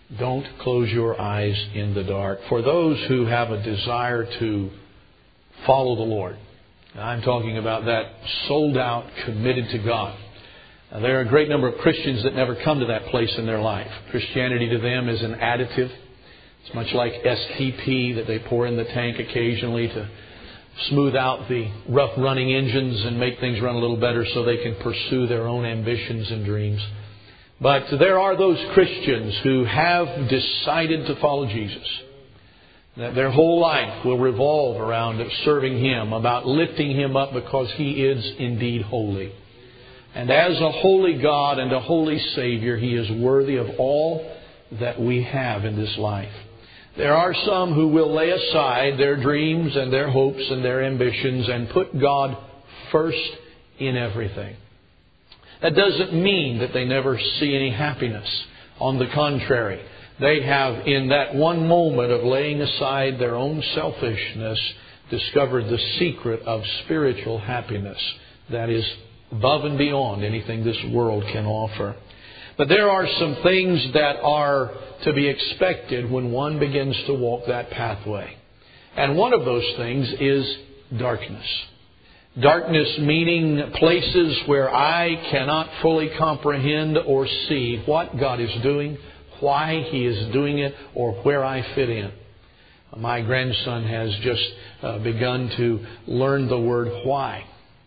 Don't close your eyes in the dark. For those who have a desire to follow the Lord, I'm talking about that sold out, committed to God. There are a great number of Christians that never come to that place in their life. Christianity to them is an additive. It's much like STP that they pour in the tank occasionally to smooth out the rough running engines and make things run a little better so they can pursue their own ambitions and dreams. But there are those Christians who have decided to follow Jesus. That their whole life will revolve around serving Him, about lifting Him up because He is indeed holy. And as a holy God and a holy Savior, He is worthy of all that we have in this life. There are some who will lay aside their dreams and their hopes and their ambitions and put God first in everything. That doesn't mean that they never see any happiness. On the contrary, they have, in that one moment of laying aside their own selfishness, discovered the secret of spiritual happiness that is above and beyond anything this world can offer. But there are some things that are to be expected when one begins to walk that pathway. And one of those things is darkness. Darkness meaning places where I cannot fully comprehend or see what God is doing, why He is doing it, or where I fit in. My grandson has just begun to learn the word why.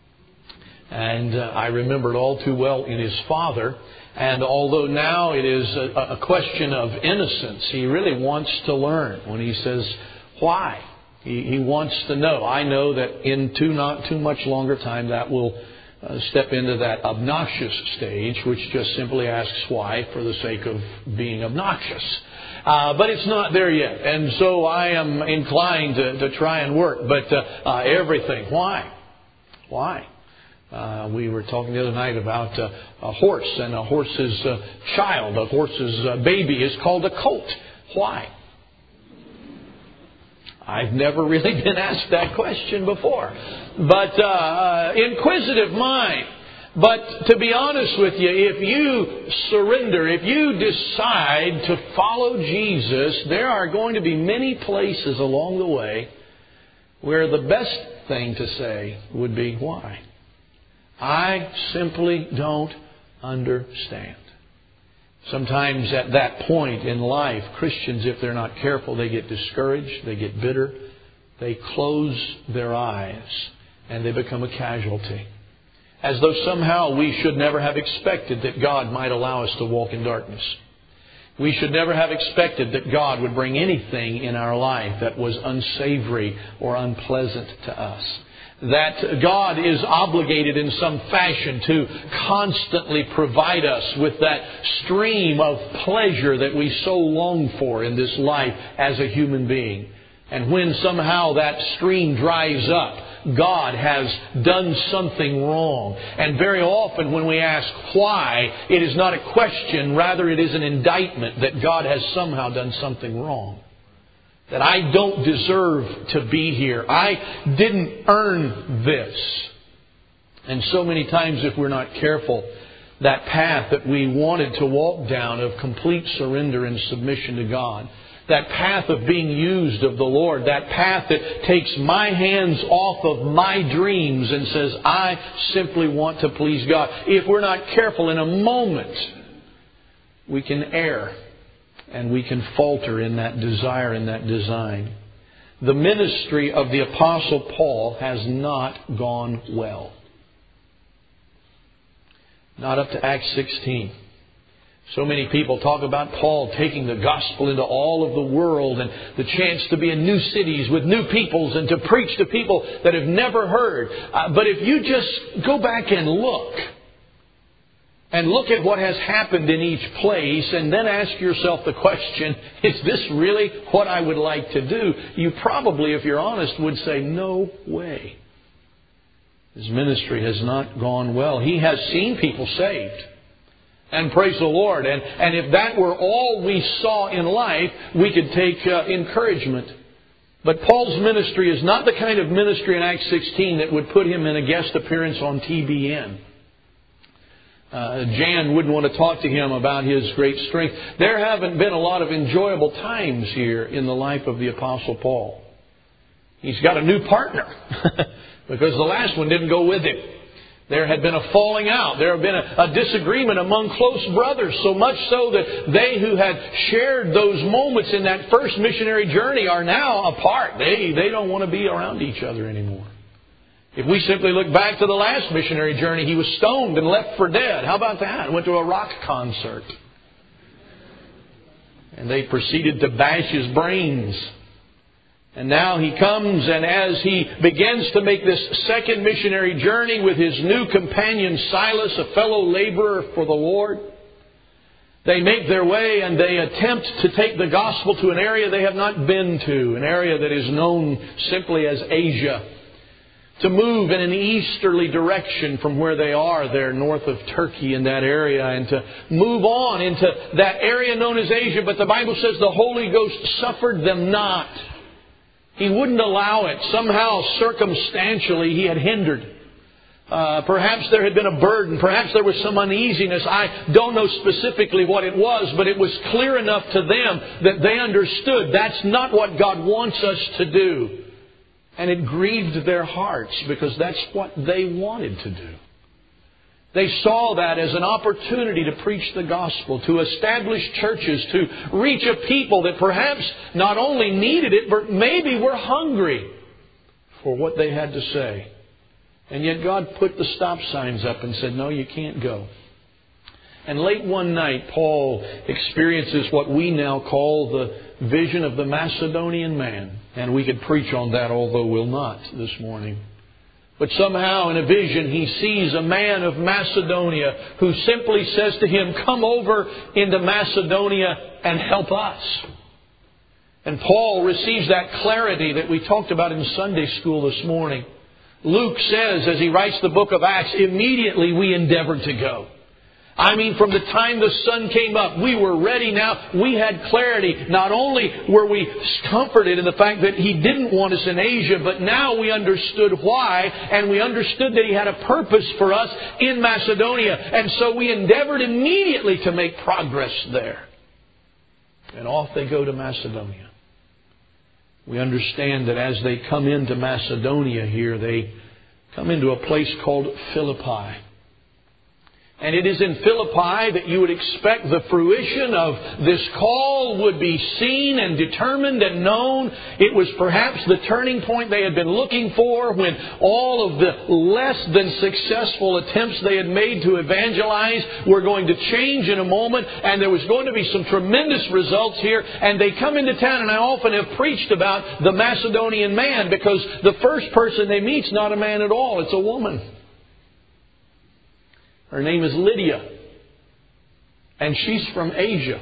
And I remember it all too well in his father. And although now it is a question of innocence, he really wants to learn when he says why. He wants to know. I know that in not too much longer time that will step into that obnoxious stage, which just simply asks why for the sake of being obnoxious. But it's not there yet. And so I am inclined to try and work. But everything, why? Why? We were talking the other night about a horse, and a horse's child, a horse's baby is called a colt. Why? I've never really been asked that question before. But inquisitive mind. But to be honest with you, if you surrender, if you decide to follow Jesus, there are going to be many places along the way where the best thing to say would be, why? I simply don't understand. Sometimes at that point in life, Christians, if they're not careful, they get discouraged, they get bitter, they close their eyes, and they become a casualty. As though somehow we should never have expected that God might allow us to walk in darkness. We should never have expected that God would bring anything in our life that was unsavory or unpleasant to us. That God is obligated in some fashion to constantly provide us with that stream of pleasure that we so long for in this life as a human being. And when somehow that stream dries up, God has done something wrong. And very often when we ask why, it is not a question, rather it is an indictment that God has somehow done something wrong. That I don't deserve to be here. I didn't earn this. And so many times, if we're not careful, that path that we wanted to walk down of complete surrender and submission to God, that path of being used of the Lord, that path that takes my hands off of my dreams and says, I simply want to please God. If we're not careful, in a moment, we can err. And we can falter in that desire, in that design. The ministry of the Apostle Paul has not gone well. Not up to Acts 16. So many people talk about Paul taking the gospel into all of the world and the chance to be in new cities with new peoples and to preach to people that have never heard. But if you just go back and look at what has happened in each place and then ask yourself the question, is this really what I would like to do? You probably, if you're honest, would say, no way. His ministry has not gone well. He has seen people saved. And praise the Lord. And if that were all we saw in life, we could take encouragement. But Paul's ministry is not the kind of ministry in Acts 16 that would put him in a guest appearance on TBN. Jan wouldn't want to talk to him about his great strength. There haven't been a lot of enjoyable times here in the life of the Apostle Paul. He's got a new partner because the last one didn't go with him. There had been a falling out. There had been a disagreement among close brothers, so much so that they who had shared those moments in that first missionary journey are now apart. They don't want to be around each other anymore. If we simply look back to the last missionary journey, he was stoned and left for dead. How about that? Went to a rock concert. And they proceeded to bash his brains. And now he comes, and as he begins to make this second missionary journey with his new companion Silas, a fellow laborer for the Lord, they make their way and they attempt to take the gospel to an area they have not been to, an area that is known simply as Asia. To move in an easterly direction from where they are there north of Turkey in that area, and to move on into that area known as Asia. But the Bible says the Holy Ghost suffered them not. He wouldn't allow it. Somehow, circumstantially, He had hindered. Perhaps there had been a burden. Perhaps there was some uneasiness. I don't know specifically what it was, but it was clear enough to them that they understood that's not what God wants us to do. And it grieved their hearts because that's what they wanted to do. They saw that as an opportunity to preach the gospel, to establish churches, to reach a people that perhaps not only needed it, but maybe were hungry for what they had to say. And yet God put the stop signs up and said, no, you can't go. And late one night, Paul experiences what we now call the vision of the Macedonian man. And we could preach on that, although we'll not this morning. But somehow in a vision he sees a man of Macedonia who simply says to him, come over into Macedonia and help us. And Paul receives that clarity that we talked about in Sunday school this morning. Luke says, as he writes the book of Acts, immediately we endeavored to go. I mean, from the time the sun came up, we were ready now. We had clarity. Not only were we comforted in the fact that He didn't want us in Asia, but now we understood why, and we understood that He had a purpose for us in Macedonia. And so we endeavored immediately to make progress there. And off they go to Macedonia. We understand that as they come into Macedonia here, they come into a place called Philippi. And it is in Philippi that you would expect the fruition of this call would be seen and determined and known. It was perhaps the turning point they had been looking for when all of the less than successful attempts they had made to evangelize were going to change in a moment. And there was going to be some tremendous results here. And they come into town, and I often have preached about the Macedonian man because the first person they meet is not a man at all. It's a woman. Her name is Lydia. And she's from Asia.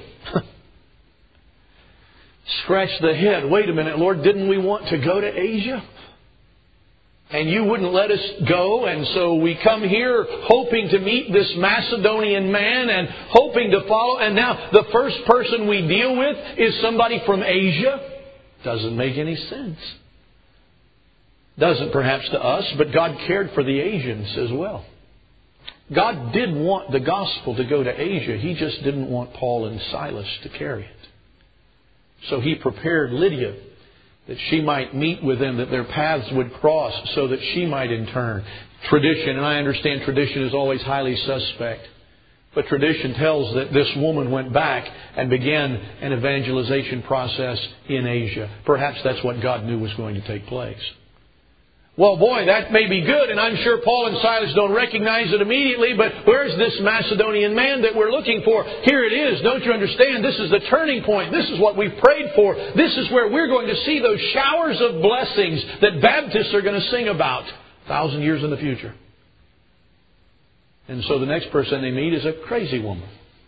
Scratch the head. Wait a minute, Lord, didn't we want to go to Asia? And you wouldn't let us go, and so we come here hoping to meet this Macedonian man and hoping to follow. And now the first person we deal with is somebody from Asia? Doesn't make any sense. Doesn't perhaps to us, but God cared for the Asians as well. God did want the gospel to go to Asia. He just didn't want Paul and Silas to carry it. So He prepared Lydia that she might meet with them, that their paths would cross so that she might in turn. Tradition, and I understand tradition is always highly suspect, but tradition tells that this woman went back and began an evangelization process in Asia. Perhaps that's what God knew was going to take place. Well, boy, that may be good, and I'm sure Paul and Silas don't recognize it immediately, but where's this Macedonian man that we're looking for? Here it is. Don't you understand? This is the turning point. This is what we've prayed for. This is where we're going to see those showers of blessings that Baptists are going to sing about 1,000 years in the future. And so the next person they meet is a crazy woman.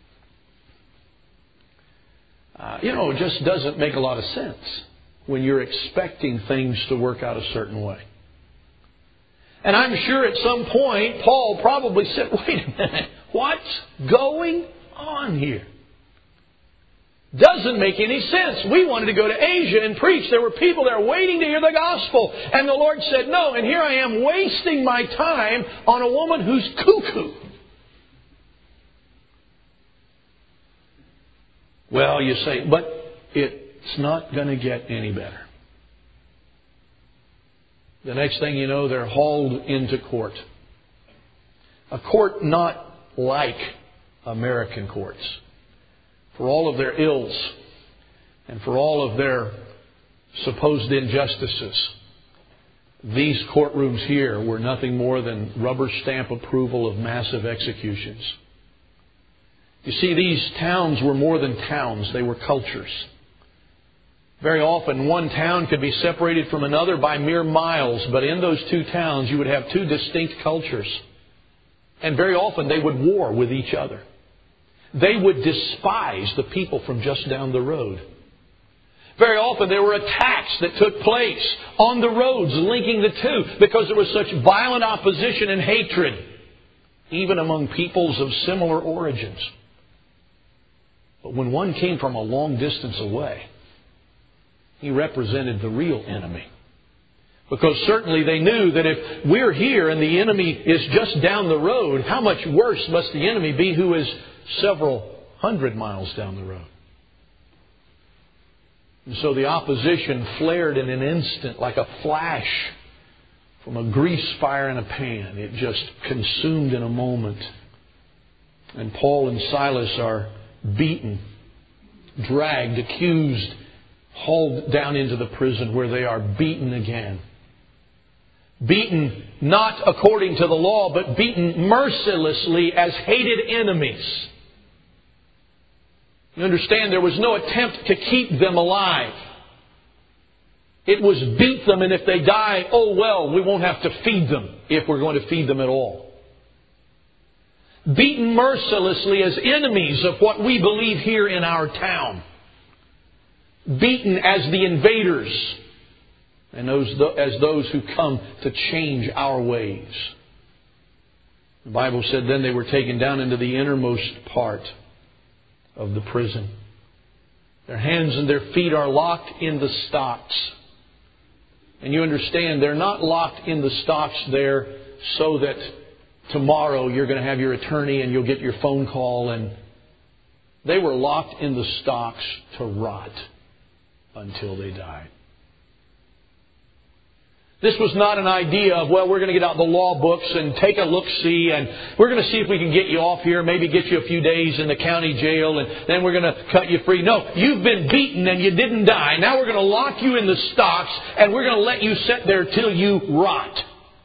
It just doesn't make a lot of sense when you're expecting things to work out a certain way. And I'm sure at some point, Paul probably said, wait a minute, what's going on here? Doesn't make any sense. We wanted to go to Asia and preach. There were people there waiting to hear the gospel. And the Lord said no. And here I am wasting my time on a woman who's cuckoo. Well, you say, but it's not going to get any better. The next thing you know, they're hauled into court. A court not like American courts. For all of their ills and for all of their supposed injustices, these courtrooms here were nothing more than rubber stamp approval of massive executions. You see, these towns were more than towns. They were cultures. Very often, one town could be separated from another by mere miles, but in those two towns, you would have two distinct cultures. And very often, they would war with each other. They would despise the people from just down the road. Very often, there were attacks that took place on the roads linking the two because there was such violent opposition and hatred, even among peoples of similar origins. But when one came from a long distance away, he represented the real enemy. Because certainly they knew that if we're here and the enemy is just down the road, how much worse must the enemy be who is several hundred miles down the road? And so the opposition flared in an instant like a flash from a grease fire in a pan. It just consumed in a moment. And Paul and Silas are beaten, dragged, accused, hauled down into the prison where they are beaten again. Beaten not according to the law, but beaten mercilessly as hated enemies. You understand, there was no attempt to keep them alive. It was beat them, and if they die, oh well, we won't have to feed them if we're going to feed them at all. Beaten mercilessly as enemies of what we believe here in our town. Beaten as the invaders and as those who come to change our ways. The Bible said then they were taken down into the innermost part of the prison. Their hands and their feet are locked in the stocks. And you understand, they're not locked in the stocks there so that tomorrow you're going to have your attorney and you'll get your phone call. And they were locked in the stocks to rot until they died. This was not an idea of, well, we're going to get out the law books and take a look-see and we're going to see if we can get you off here, maybe get you a few days in the county jail and then we're going to cut you free. No, you've been beaten and you didn't die. Now we're going to lock you in the stocks and we're going to let you sit there till you rot.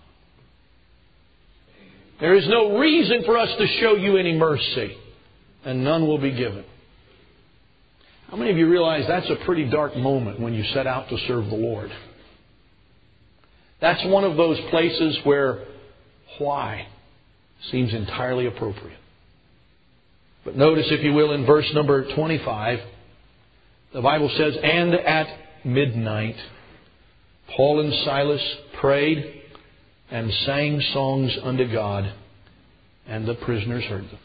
There is no reason for us to show you any mercy, and none will be given. How many of you realize that's a pretty dark moment when you set out to serve the Lord? That's one of those places where why seems entirely appropriate. But notice, if you will, in verse number 25, the Bible says, "And at midnight, Paul and Silas prayed and sang songs unto God, and the prisoners heard them."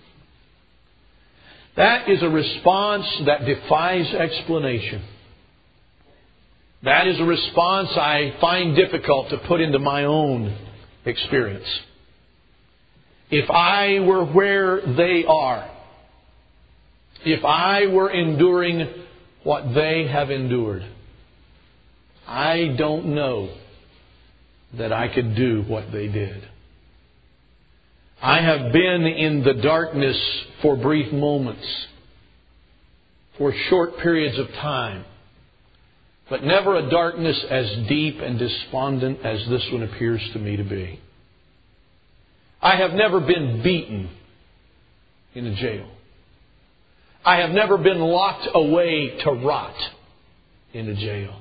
That is a response that defies explanation. That is a response I find difficult to put into my own experience. If I were where they are, if I were enduring what they have endured, I don't know that I could do what they did. I have been in the darkness for brief moments, for short periods of time, but never a darkness as deep and despondent as this one appears to me to be. I have never been beaten in a jail. I have never been locked away to rot in a jail.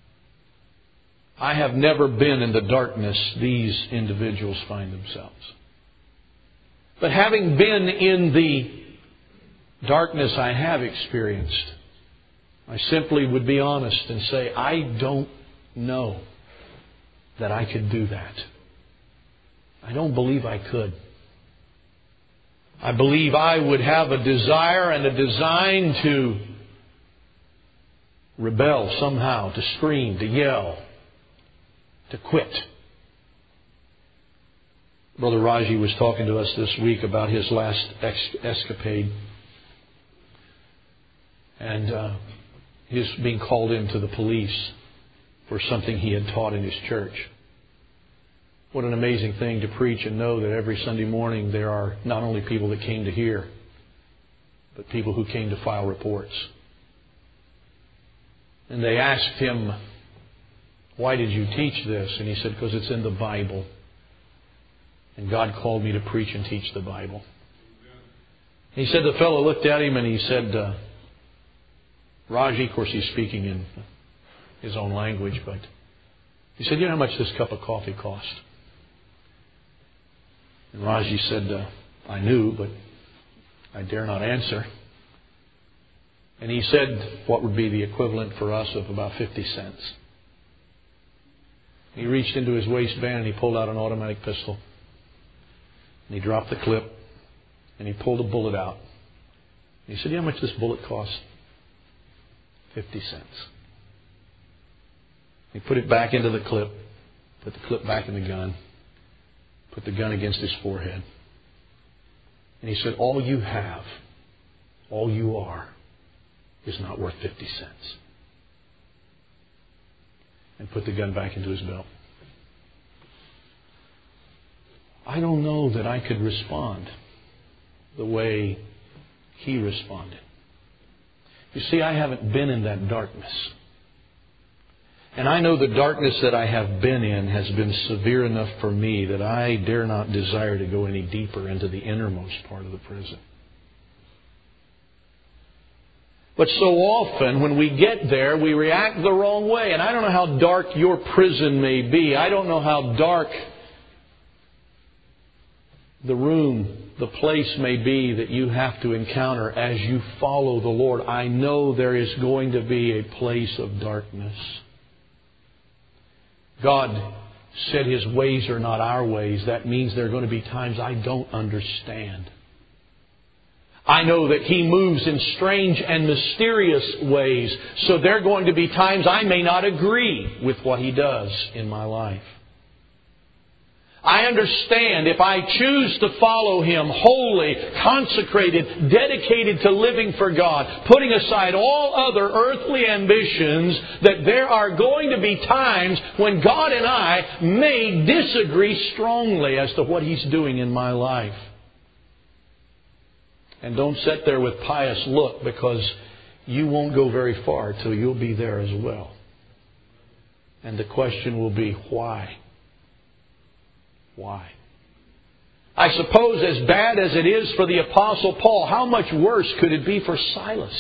I have never been in the darkness these individuals find themselves. But having been in the darkness I have experienced, I simply would be honest and say, I don't know that I could do that. I don't believe I could. I believe I would have a desire and a design to rebel somehow, to scream, to yell, to quit. Brother Raji was talking to us this week about his last escapade. And he was being called into the police for something he had taught in his church. What an amazing thing to preach and know that every Sunday morning there are not only people that came to hear, but people who came to file reports. And they asked him, "Why did you teach this?" And he said, "Because it's in the Bible. And God called me to preach and teach the Bible." He said the fellow looked at him and he said, Raji, of course he's speaking in his own language, but he said, "You know how much this cup of coffee cost?" And Raji said, "I knew, but I dare not answer." And he said what would be the equivalent for us of about 50 cents. He reached into his waistband and he pulled out an automatic pistol. And he dropped the clip and he pulled a bullet out. And he said, "You know how much this bullet cost?" 50 cents. He put it back into the clip, put the clip back in the gun, put the gun against his forehead. And he said, "All you have, all you are, is not worth 50 cents. And put the gun back into his belt. I don't know that I could respond the way he responded. You see, I haven't been in that darkness. And I know the darkness that I have been in has been severe enough for me that I dare not desire to go any deeper into the innermost part of the prison. But so often when we get there, we react the wrong way. And I don't know how dark your prison may be. I don't know how dark the room, the place may be that you have to encounter as you follow the Lord. I know there is going to be a place of darkness. God said His ways are not our ways. That means there are going to be times I don't understand. I know that He moves in strange and mysterious ways. So there are going to be times I may not agree with what He does in my life. I understand if I choose to follow Him wholly, consecrated, dedicated to living for God, putting aside all other earthly ambitions, that there are going to be times when God and I may disagree strongly as to what He's doing in my life. And don't sit there with pious look, because you won't go very far till you'll be there as well. And the question will be, why? Why? I suppose as bad as it is for the Apostle Paul, how much worse could it be for Silas?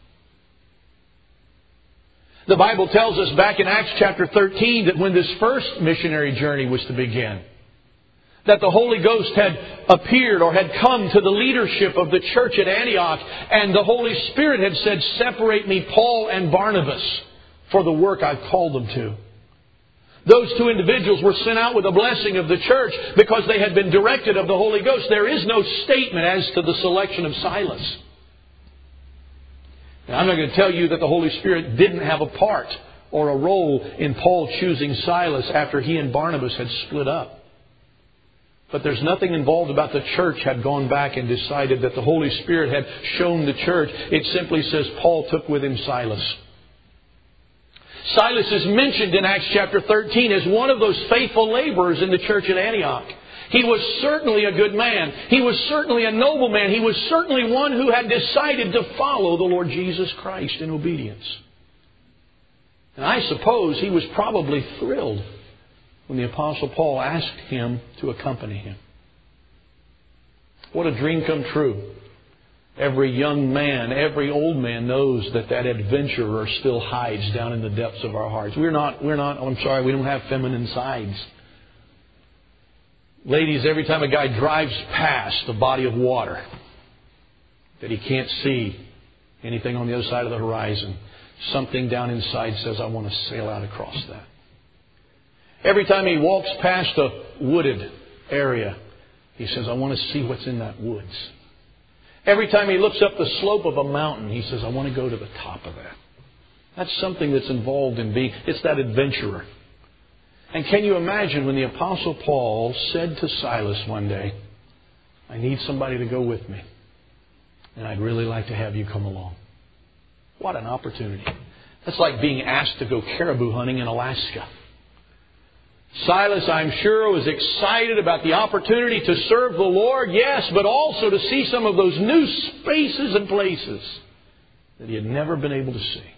The Bible tells us back in Acts chapter 13 that when this first missionary journey was to begin, that the Holy Ghost had appeared or had come to the leadership of the church at Antioch, and the Holy Spirit had said, "Separate me, Paul and Barnabas, for the work I've called them to." Those two individuals were sent out with a blessing of the church because they had been directed of the Holy Ghost. There is no statement as to the selection of Silas. Now, I'm not going to tell you that the Holy Spirit didn't have a part or a role in Paul choosing Silas after he and Barnabas had split up. But there's nothing involved about the church had gone back and decided that the Holy Spirit had shown the church. It simply says Paul took with him Silas. Silas is mentioned in Acts chapter 13 as one of those faithful laborers in the church at Antioch. He was certainly a good man. He was certainly a noble man. He was certainly one who had decided to follow the Lord Jesus Christ in obedience. And I suppose he was probably thrilled when the Apostle Paul asked him to accompany him. What a dream come true. Every young man, every old man knows that adventurer still hides down in the depths of our hearts. We don't have feminine sides. Ladies, every time a guy drives past a body of water that he can't see anything on the other side of the horizon, something down inside says, "I want to sail out across that." Every time he walks past a wooded area, he says, "I want to see what's in that woods." Every time he looks up the slope of a mountain, he says, "I want to go to the top of that." That's something that's involved in it's that adventurer. And can you imagine when the Apostle Paul said to Silas one day, "I need somebody to go with me, and I'd really like to have you come along." What an opportunity. That's like being asked to go caribou hunting in Alaska. Silas, I'm sure, was excited about the opportunity to serve the Lord, yes, but also to see some of those new spaces and places that he had never been able to see.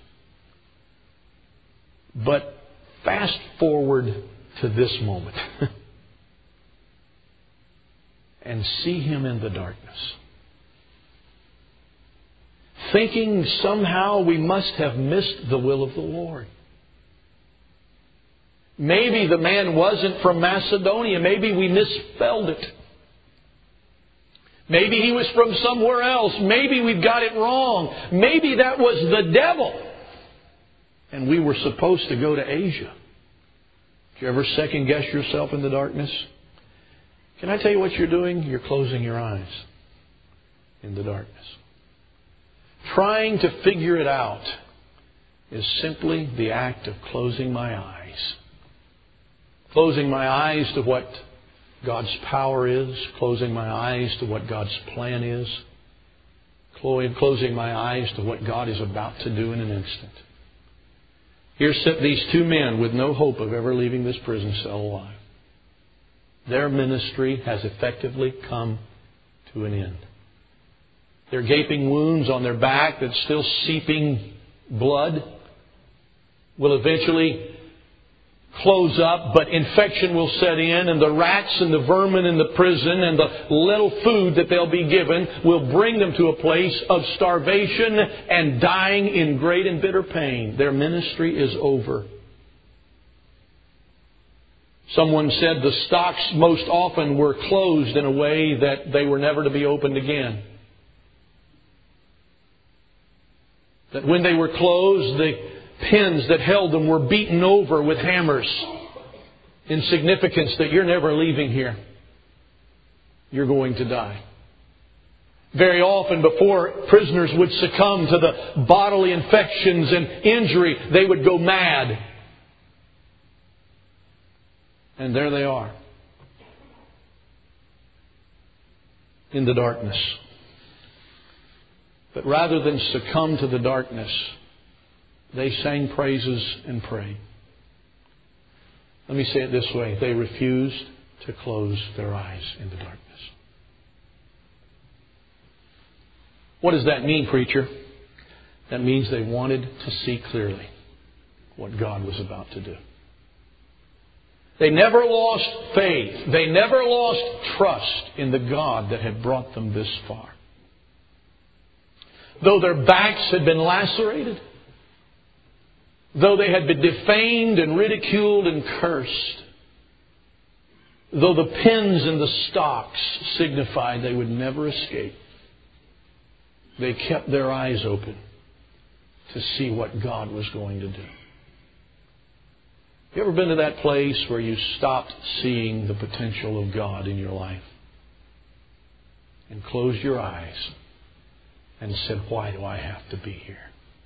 But fast forward to this moment and see him in the darkness, thinking somehow we must have missed the will of the Lord. Maybe the man wasn't from Macedonia. Maybe we misspelled it. Maybe he was from somewhere else. Maybe we've got it wrong. Maybe that was the devil. And we were supposed to go to Asia. Do you ever second guess yourself in the darkness? Can I tell you what you're doing? You're closing your eyes in the darkness. Trying to figure it out is simply the act of closing my eyes. Closing my eyes to what God's power is. Closing my eyes to what God's plan is. Closing my eyes to what God is about to do in an instant. Here sit these two men with no hope of ever leaving this prison cell alive. Their ministry has effectively come to an end. Their gaping wounds on their back that's still seeping blood will eventually close up, but infection will set in, and the rats and the vermin in the prison and the little food that they'll be given will bring them to a place of starvation and dying in great and bitter pain. Their ministry is over. Someone said the stocks most often were closed in a way that they were never to be opened again. That when they were closed, the pins that held them were beaten over with hammers in significance that you're never leaving here. You're going to die. Very often before prisoners would succumb to the bodily infections and injury, they would go mad. And there they are in the darkness. But rather than succumb to the darkness, they sang praises and prayed. Let me say it this way. They refused to close their eyes in the darkness. What does that mean, preacher? That means they wanted to see clearly what God was about to do. They never lost faith. They never lost trust in the God that had brought them this far. Though their backs had been lacerated, though they had been defamed and ridiculed and cursed, though the pins and the stocks signified they would never escape, they kept their eyes open to see what God was going to do. You ever been to that place where you stopped seeing the potential of God in your life and closed your eyes and said, why do I have to be here?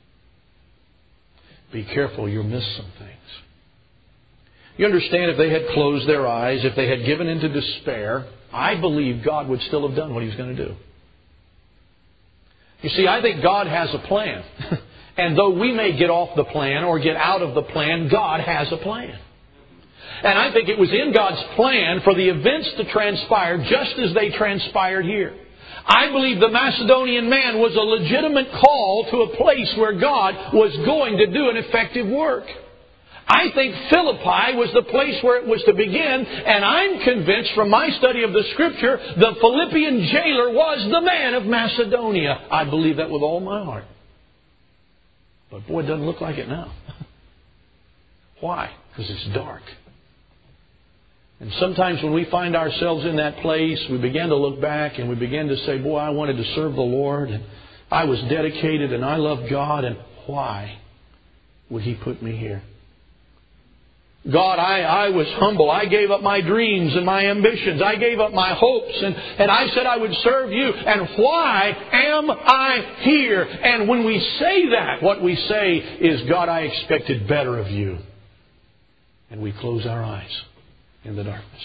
Be careful, you'll miss some things. You understand, if they had closed their eyes, if they had given into despair, I believe God would still have done what He was going to do. You see, I think God has a plan. And though we may get off the plan or get out of the plan, God has a plan. And I think it was in God's plan for the events to transpire just as they transpired here. I believe the Macedonian man was a legitimate call to a place where God was going to do an effective work. I think Philippi was the place where it was to begin, and I'm convinced from my study of the Scripture, the Philippian jailer was the man of Macedonia. I believe that with all my heart. But boy, it doesn't look like it now. Why? Because it's dark. And sometimes when we find ourselves in that place, we begin to look back and we begin to say, boy, I wanted to serve the Lord, and I was dedicated, and I loved God, and why would He put me here? God, I was humble. I gave up my dreams and my ambitions. I gave up my hopes, and I said I would serve You. And why am I here? And when we say that, what we say is, God, I expected better of You. And we close our eyes in the darkness.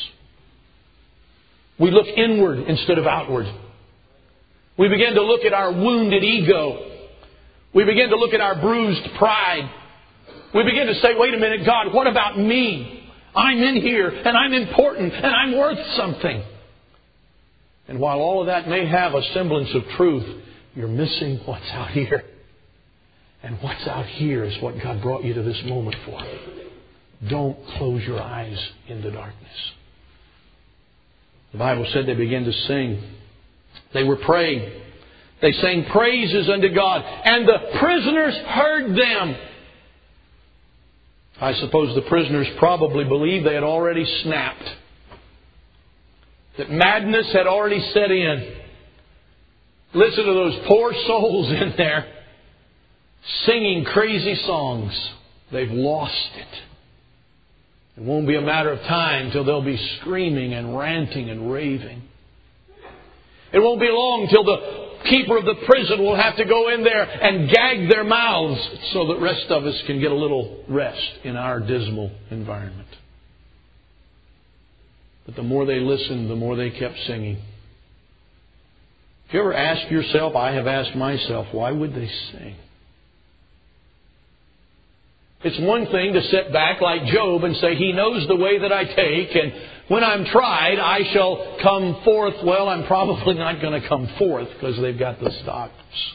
We look inward instead of outward. We begin to look at our wounded ego. We begin to look at our bruised pride. We begin to say, wait a minute, God, what about me? I'm in here, and I'm important, and I'm worth something. And while all of that may have a semblance of truth, you're missing what's out here. And what's out here is what God brought you to this moment for. Don't close your eyes in the darkness. The Bible said they began to sing. They were praying. They sang praises unto God. And the prisoners heard them. I suppose the prisoners probably believed they had already snapped. That madness had already set in. Listen to those poor souls in there singing crazy songs. They've lost it. It won't be a matter of time till they'll be screaming and ranting and raving. It won't be long till the keeper of the prison will have to go in there and gag their mouths so that the rest of us can get a little rest in our dismal environment. But the more they listened, the more they kept singing. If you ever ask yourself, I have asked myself, why would they sing? It's one thing to sit back like Job and say, He knows the way that I take, and when I'm tried, I shall come forth. Well, I'm probably not going to come forth because they've got the stocks.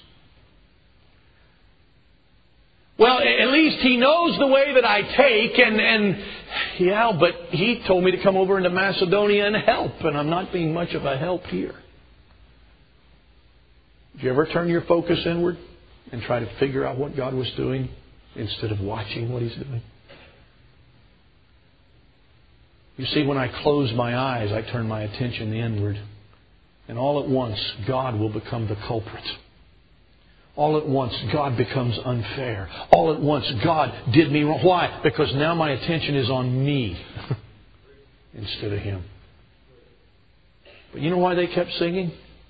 Well, at least He knows the way that I take, and yeah, but He told me to come over into Macedonia and help, and I'm not being much of a help here. Did you ever turn your focus inward and try to figure out what God was doing instead of watching what He's doing? You see, when I close my eyes, I turn my attention inward. And all at once, God will become the culprit. All at once, God becomes unfair. All at once, God did me wrong. Why? Because now my attention is on me instead of Him. But you know why they kept singing?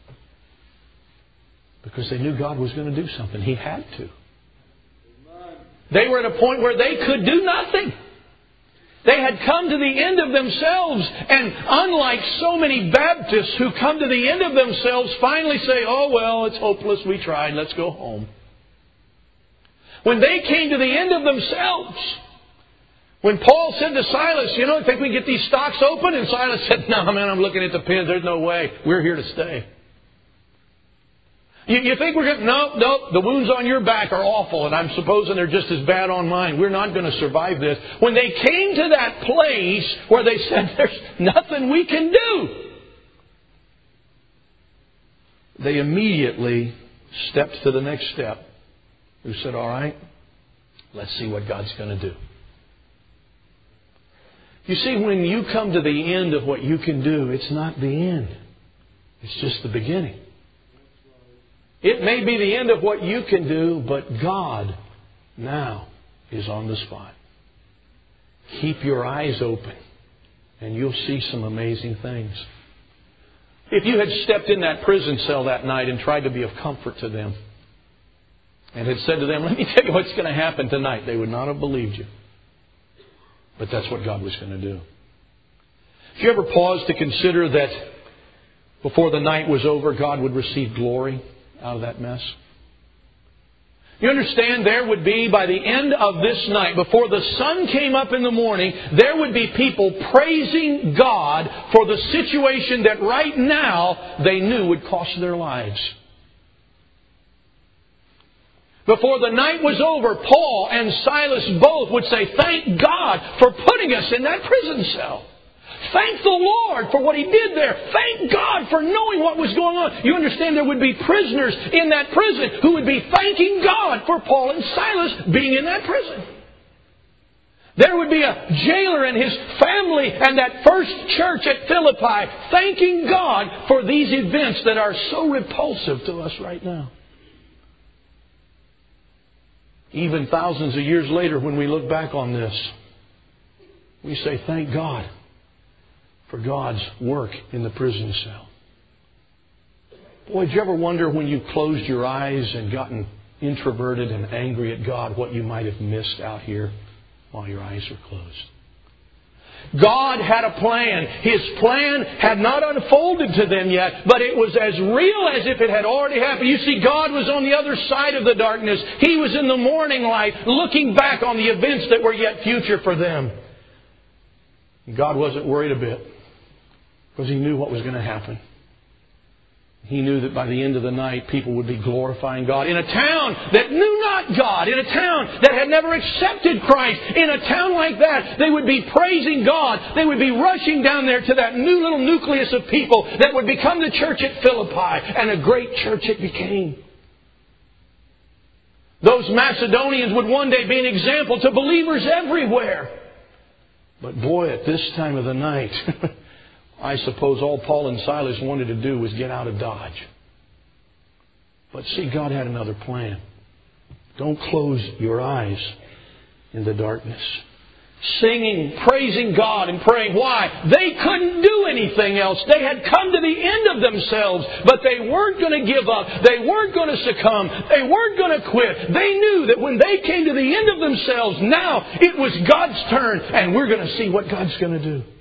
Because they knew God was going to do something. He had to. They were at a point where they could do nothing. They had come to the end of themselves. And unlike so many Baptists who come to the end of themselves, finally say, oh, well, it's hopeless. We tried. Let's go home. When they came to the end of themselves, when Paul said to Silas, I think we can get these stocks open. And Silas said, no, man, I'm looking at the pins. There's no way. We're here to stay. You think we're going to... No, the wounds on your back are awful, and I'm supposing they're just as bad on mine. We're not going to survive this. When they came to that place where they said, there's nothing we can do, they immediately stepped to the next step. Who said, all right, let's see what God's going to do. You see, when you come to the end of what you can do, it's not the end. It's just the beginning. It may be the end of what you can do, but God now is on the spot. Keep your eyes open, and you'll see some amazing things. If you had stepped in that prison cell that night and tried to be of comfort to them, and had said to them, let me tell you what's going to happen tonight, they would not have believed you. But that's what God was going to do. If you ever paused to consider that before the night was over, God would receive glory out of that mess? You understand, there would be, by the end of this night, before the sun came up in the morning, there would be people praising God for the situation that right now they knew would cost their lives. Before the night was over, Paul and Silas both would say, thank God for putting us in that prison cell. Thank the Lord for what He did there. Thank God for knowing what was going on. You understand, there would be prisoners in that prison who would be thanking God for Paul and Silas being in that prison. There would be a jailer and his family and that first church at Philippi thanking God for these events that are so repulsive to us right now. Even thousands of years later, when we look back on this, we say, thank God for God's work in the prison cell. Boy, did you ever wonder when you closed your eyes and gotten introverted and angry at God, what you might have missed out here while your eyes were closed? God had a plan. His plan had not unfolded to them yet, but it was as real as if it had already happened. You see, God was on the other side of the darkness. He was in the morning light, looking back on the events that were yet future for them. God wasn't worried a bit, because He knew what was going to happen. He knew that by the end of the night, people would be glorifying God. In a town that knew not God, in a town that had never accepted Christ, in a town like that, they would be praising God. They would be rushing down there to that new little nucleus of people that would become the church at Philippi, and a great church it became. Those Macedonians would one day be an example to believers everywhere. But boy, at this time of the night, I suppose all Paul and Silas wanted to do was get out of Dodge. But see, God had another plan. Don't close your eyes in the darkness. Singing, praising God and praying. Why? They couldn't do anything else. They had come to the end of themselves, but they weren't going to give up. They weren't going to succumb. They weren't going to quit. They knew that when they came to the end of themselves, now it was God's turn, and we're going to see what God's going to do.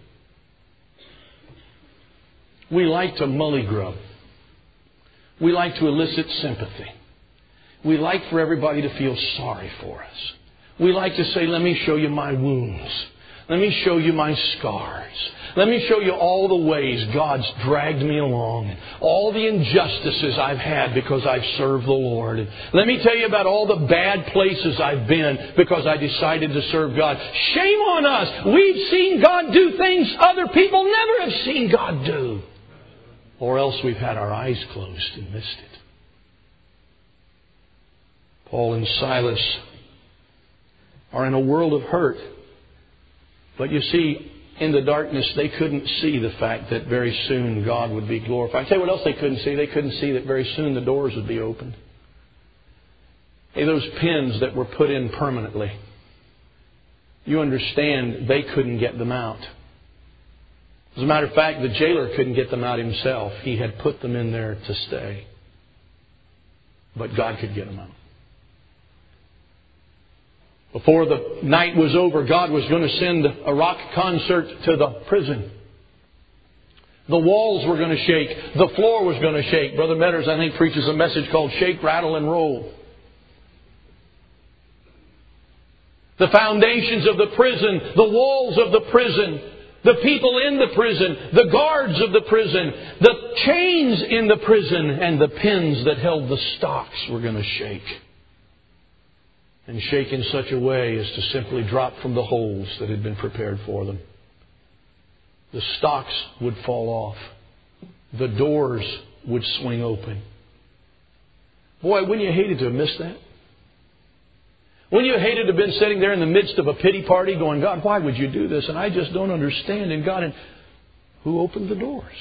We like to mully-grub. We like to elicit sympathy. We like for everybody to feel sorry for us. We like to say, let me show you my wounds. Let me show you my scars. Let me show you all the ways God's dragged me along, and all the injustices I've had because I've served the Lord. And let me tell you about all the bad places I've been because I decided to serve God. Shame on us. We've seen God do things other people never have seen God do. Or else we've had our eyes closed and missed it. Paul and Silas are in a world of hurt. But you see, in the darkness, they couldn't see the fact that very soon God would be glorified. I tell you what else they couldn't see. They couldn't see that very soon the doors would be opened. Hey, those pins that were put in permanently, you understand they couldn't get them out. As a matter of fact, the jailer couldn't get them out himself. He had put them in there to stay. But God could get them out. Before the night was over, God was going to send a rock concert to the prison. The walls were going to shake. The floor was going to shake. Brother Metters, I think, preaches a message called Shake, Rattle, and Roll. The foundations of the prison, the walls of the prison, the people in the prison, the guards of the prison, the chains in the prison, and the pins that held the stocks were going to shake. And shake in such a way as to simply drop from the holes that had been prepared for them. The stocks would fall off. The doors would swing open. Boy, wouldn't you hated to have missed that? Wouldn't you hated to have been sitting there in the midst of a pity party going, God, why would you do this? And I just don't understand. And God, and who opened the doors?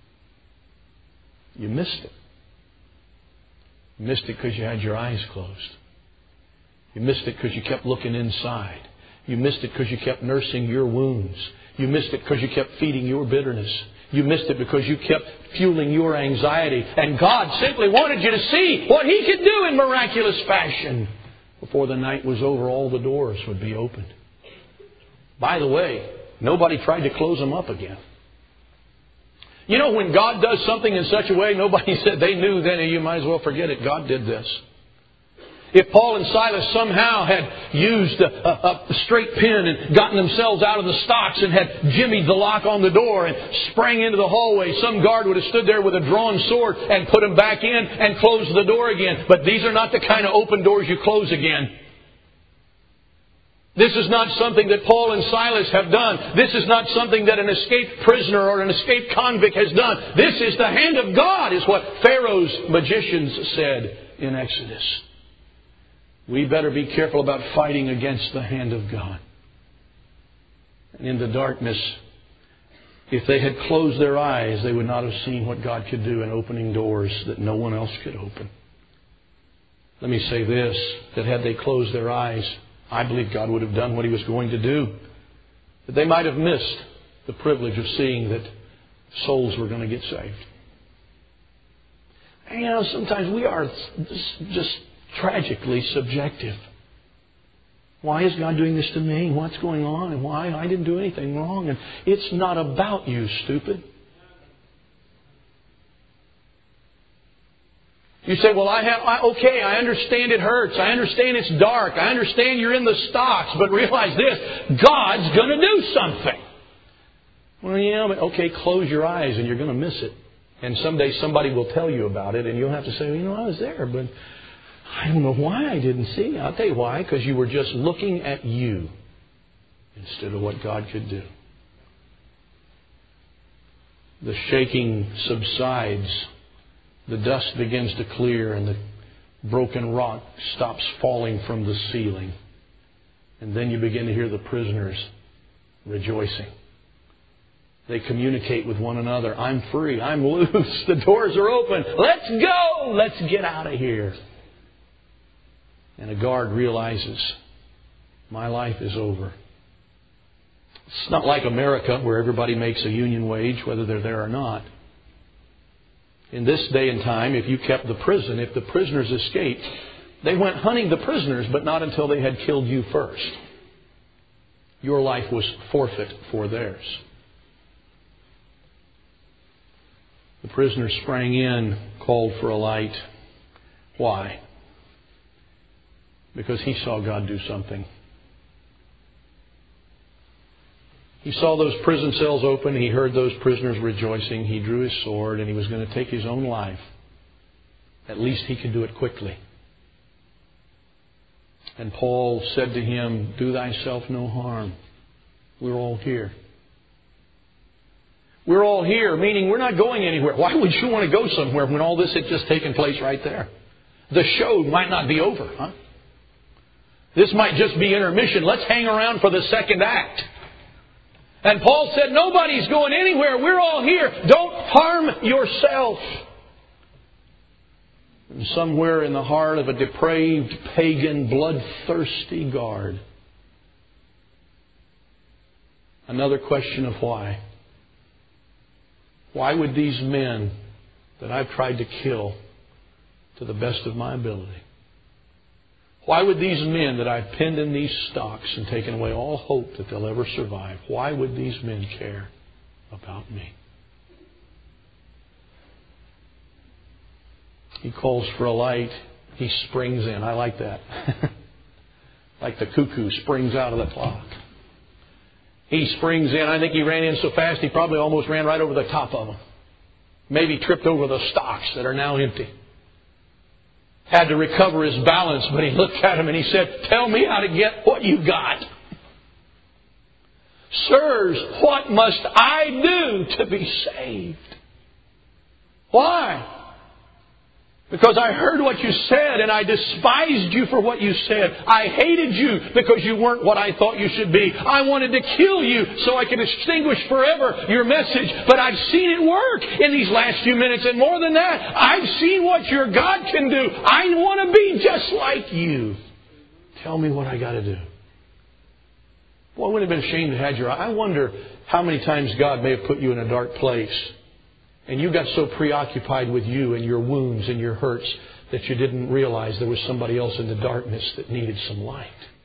You missed it. You missed it because you had your eyes closed. You missed it because you kept looking inside. You missed it because you kept nursing your wounds. You missed it because you kept feeding your bitterness. You missed it because you kept fueling your anxiety. And God simply wanted you to see what He could do in miraculous fashion. Before the night was over, all the doors would be opened. By the way, nobody tried to close them up again. You know, when God does something in such a way, nobody said they knew then, you might as well forget it. God did this. If Paul and Silas somehow had used a straight pin and gotten themselves out of the stocks and had jimmied the lock on the door and sprang into the hallway, some guard would have stood there with a drawn sword and put them back in and closed the door again. But these are not the kind of open doors you close again. This is not something that Paul and Silas have done. This is not something that an escaped prisoner or an escaped convict has done. This is the hand of God, is what Pharaoh's magicians said in Exodus. We better be careful about fighting against the hand of God. And in the darkness, if they had closed their eyes, they would not have seen what God could do in opening doors that no one else could open. Let me say this, that had they closed their eyes, I believe God would have done what He was going to do. That they might have missed the privilege of seeing that souls were going to get saved. And you know, sometimes we are just tragically subjective. Why is God doing this to me? What's going on? And why? I didn't do anything wrong. And it's not about you, stupid. You say, well, okay, I understand it hurts. I understand it's dark. I understand you're in the stocks. But realize this, God's going to do something. Well, yeah, but okay, close your eyes and you're going to miss it. And someday somebody will tell you about it and you'll have to say, well, I was there, but I don't know why I didn't see. I'll tell you why. Because you were just looking at you instead of what God could do. The shaking subsides. The dust begins to clear and the broken rock stops falling from the ceiling. And then you begin to hear the prisoners rejoicing. They communicate with one another. I'm free. I'm loose. The doors are open. Let's go. Let's get out of here. And a guard realizes, my life is over. It's not like America where everybody makes a union wage whether they're there or not. In this day and time, if you kept the prison, if the prisoners escaped, they went hunting the prisoners, but not until they had killed you first. Your life was forfeit for theirs. The prisoner sprang in, called for a light. Why? Because he saw God do something. He saw those prison cells open. He heard those prisoners rejoicing. He drew his sword and he was going to take his own life. At least he could do it quickly. And Paul said to him, do thyself no harm. We're all here. We're all here, meaning we're not going anywhere. Why would you want to go somewhere when all this had just taken place right there? The show might not be over, huh? This might just be intermission. Let's hang around for the second act. And Paul said, nobody's going anywhere. We're all here. Don't harm yourself. And somewhere in the heart of a depraved, pagan, bloodthirsty guard, another question of why. Why would these men that I've tried to kill to the best of my ability, why would these men that I've pinned in these stocks and taken away all hope that they'll ever survive, why would these men care about me? He calls for a light. He springs in. I like that. Like the cuckoo springs out of the clock. He springs in. I think he ran in so fast he probably almost ran right over the top of them. Maybe tripped over the stocks that are now empty. Had to recover his balance, but he looked at him and he said, tell me how to get what you got. Sirs, what must I do to be saved? Why? Because I heard what you said and I despised you for what you said. I hated you because you weren't what I thought you should be. I wanted to kill you so I could extinguish forever your message. But I've seen it work in these last few minutes. And more than that, I've seen what your God can do. I want to be just like you. Tell me what I got to do. Boy, it would have been a shame to have your eye. I wonder how many times God may have put you in a dark place. And you got so preoccupied with you and your wounds and your hurts that you didn't realize there was somebody else in the darkness that needed some light.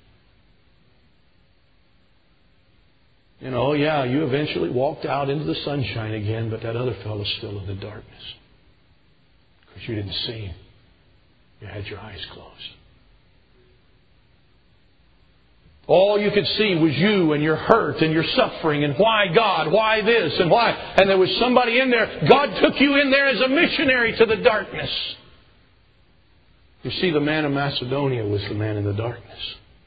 You know, yeah, you eventually walked out into the sunshine again, but that other fellow's still in the darkness. Because you didn't see him. You had your eyes closed. All you could see was you and your hurt and your suffering and why God, why this and why. And there was somebody in there. God took you in there as a missionary to the darkness. You see, the man of Macedonia was the man in the darkness.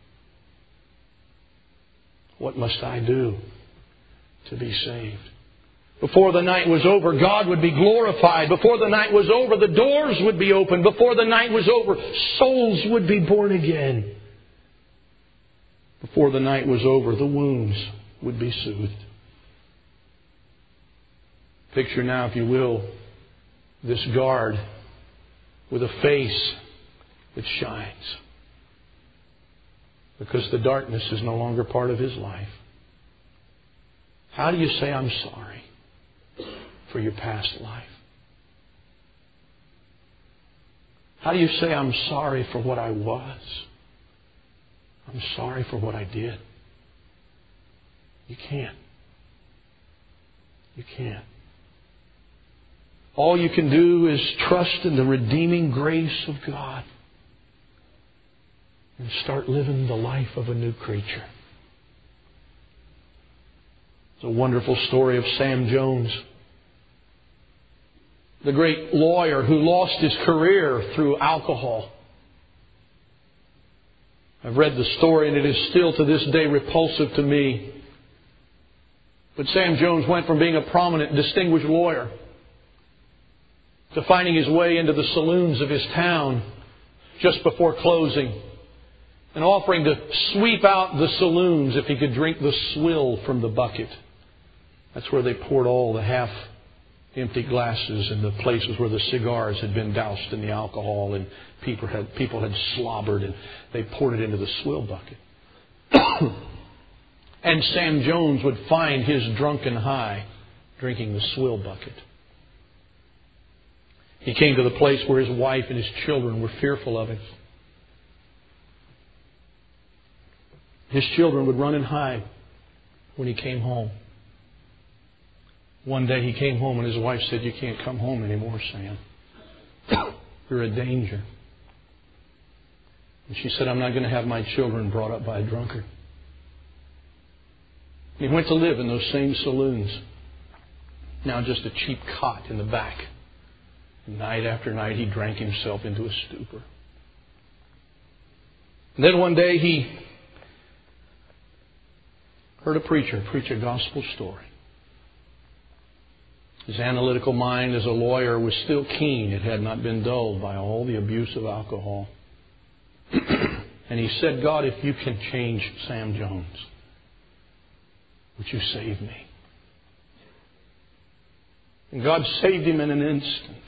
What must I do to be saved? Before the night was over, God would be glorified. Before the night was over, the doors would be opened. Before the night was over, souls would be born again. Before the night was over, the wounds would be soothed. Picture now, if you will, this guard with a face that shines. Because the darkness is no longer part of his life. How do you say, I'm sorry for your past life? How do you say, I'm sorry for what I was? I'm sorry for what I did. You can't. You can't. All you can do is trust in the redeeming grace of God and start living the life of a new creature. It's a wonderful story of Sam Jones, the great lawyer who lost his career through alcohol. I've read the story and it is still to this day repulsive to me. But Sam Jones went from being a prominent, distinguished lawyer to finding his way into the saloons of his town just before closing and offering to sweep out the saloons if he could drink the swill from the bucket. That's where they poured all the half-empty glasses and the places where the cigars had been doused in the alcohol and people had slobbered, and they poured it into the swill bucket. And Sam Jones would find his drunken high drinking the swill bucket. He came to the place where his wife and his children were fearful of him. His children would run and hide when he came home. One day he came home and his wife said, "You can't come home anymore, Sam. You're a danger." And she said, "I'm not going to have my children brought up by a drunkard." He went to live in those same saloons. Now just a cheap cot in the back. Night after night he drank himself into a stupor. And then one day he heard a preacher preach a gospel story. His analytical mind as a lawyer was still keen. It had not been dulled by all the abuse of alcohol. And he said, "God, if you can change Sam Jones, would you save me?" And God saved him in an instant.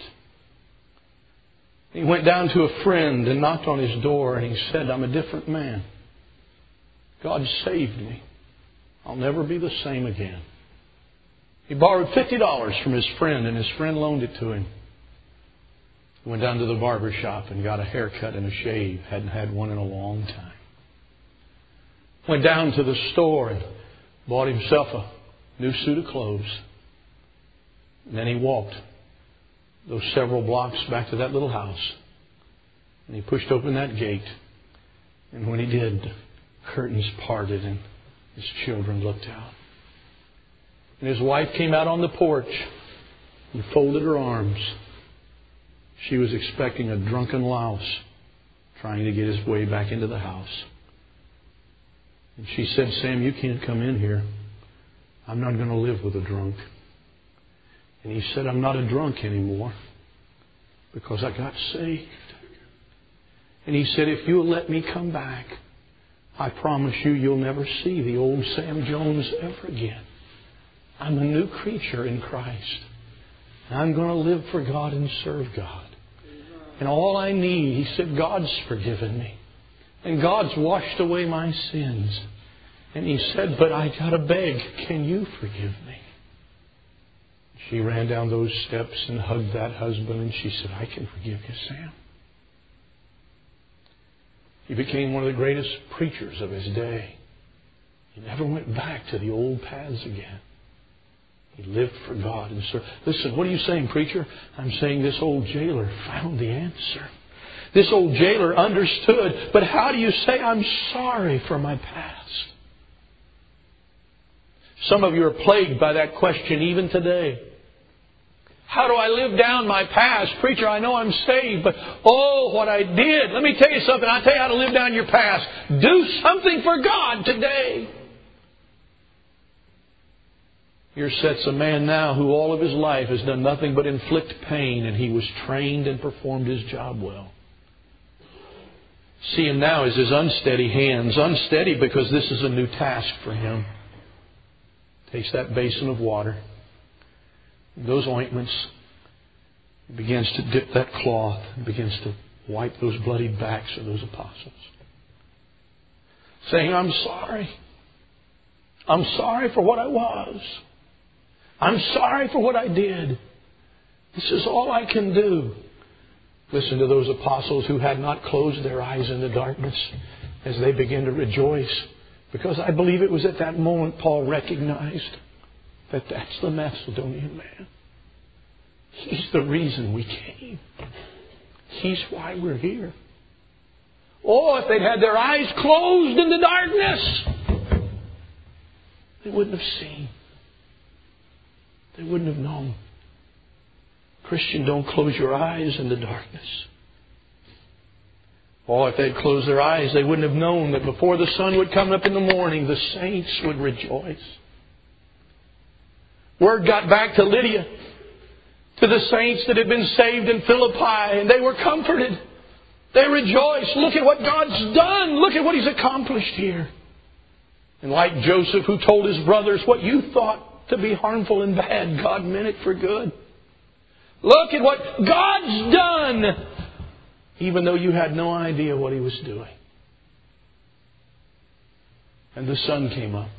He went down to a friend and knocked on his door and he said, "I'm a different man. God saved me. I'll never be the same again." He borrowed $50 from his friend and his friend loaned it to him. He went down to the barber shop and got a haircut and a shave. Hadn't had one in a long time. Went down to the store and bought himself a new suit of clothes. And then he walked those several blocks back to that little house. And he pushed open that gate. And when he did, the curtains parted and his children looked out. And his wife came out on the porch and folded her arms. She was expecting a drunken louse trying to get his way back into the house. And she said, "Sam, you can't come in here. I'm not going to live with a drunk." And he said, "I'm not a drunk anymore because I got saved." And he said, "If you'll let me come back, I promise you'll never see the old Sam Jones ever again. I'm a new creature in Christ. And I'm going to live for God and serve God. And all I need," he said, "God's forgiven me. And God's washed away my sins." And he said, "But I got to beg, can you forgive me?" She ran down those steps and hugged that husband and she said, "I can forgive you, Sam." He became one of the greatest preachers of his day. He never went back to the old paths again. He lived for God and served. Listen, what are you saying, preacher? I'm saying this old jailer found the answer. This old jailer understood. But how do you say, "I'm sorry for my past"? Some of you are plagued by that question even today. How do I live down my past? Preacher, I know I'm saved, but what I did. Let me tell you something. I'll tell you how to live down your past. Do something for God today. Here sits a man now who all of his life has done nothing but inflict pain, and he was trained and performed his job well. See him now as his unsteady hands. Unsteady because this is a new task for him. Takes that basin of water, those ointments, he begins to dip that cloth and begins to wipe those bloody backs of those apostles. Saying, "I'm sorry. I'm sorry for what I was. I'm sorry for what I did. This is all I can do." Listen to those apostles who had not closed their eyes in the darkness. as they began to rejoice. Because I believe it was at that moment Paul recognized that that's the Macedonian man. He's the reason we came. He's why we're here. Oh, if they'd had their eyes closed in the darkness, they wouldn't have seen. They wouldn't have known. Christian, don't close your eyes in the darkness. Oh, if they'd closed their eyes, they wouldn't have known that before the sun would come up in the morning, the saints would rejoice. Word got back to Lydia, to the saints that had been saved in Philippi, and they were comforted. They rejoiced. Look at what God's done. Look at what He's accomplished here. And like Joseph, who told his brothers, what you thought to be harmful and bad, God meant it for good. Look at what God's done, even though you had no idea what He was doing. And the sun came up.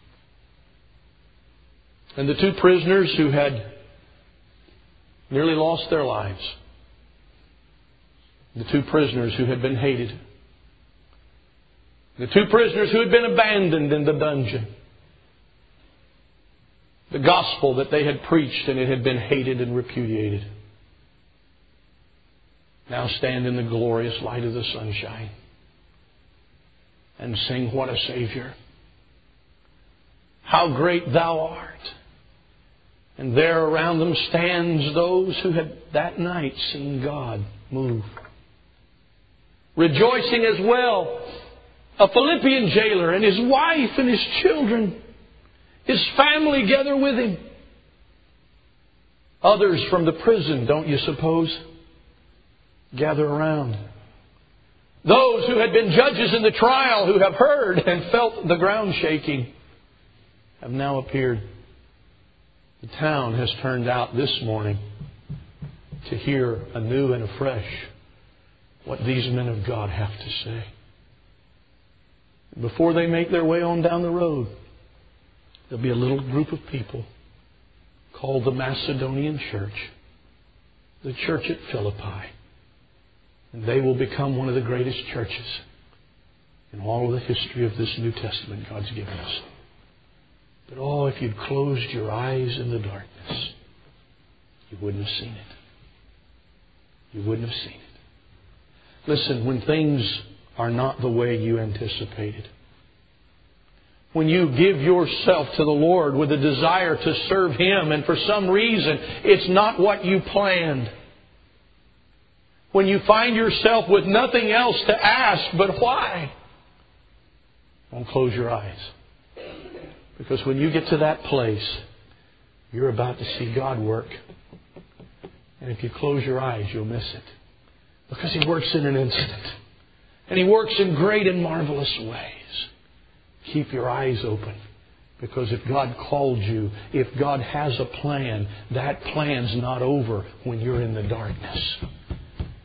And the two prisoners who had nearly lost their lives, the two prisoners who had been hated, the two prisoners who had been abandoned in the dungeon, the gospel that they had preached and it had been hated and repudiated, now stand in the glorious light of the sunshine and sing, what a Savior. How great Thou art. And there around them stands those who had that night seen God move. Rejoicing as well, a Philippian jailer and his wife and his children, his family gather with him. Others from the prison, don't you suppose, gather around. Those who had been judges in the trial, who have heard and felt the ground shaking, have now appeared. The town has turned out this morning to hear anew and afresh what these men of God have to say. Before they make their way on down the road, there'll be a little group of people called the Macedonian Church, the church at Philippi. And they will become one of the greatest churches in all of the history of this New Testament God's given us. But oh, if you'd closed your eyes in the darkness, you wouldn't have seen it. You wouldn't have seen it. Listen, when things are not the way you anticipated, when you give yourself to the Lord with a desire to serve Him and for some reason it's not what you planned, when you find yourself with nothing else to ask but why, don't close your eyes. Because when you get to that place, you're about to see God work. And if you close your eyes, you'll miss it. Because He works in an instant. And He works in great and marvelous ways. Keep your eyes open. Because if God called you, if God has a plan, that plan's not over when you're in the darkness.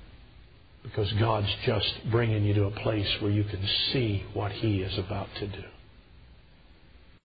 Because God's just bringing you to a place where you can see what He is about to do.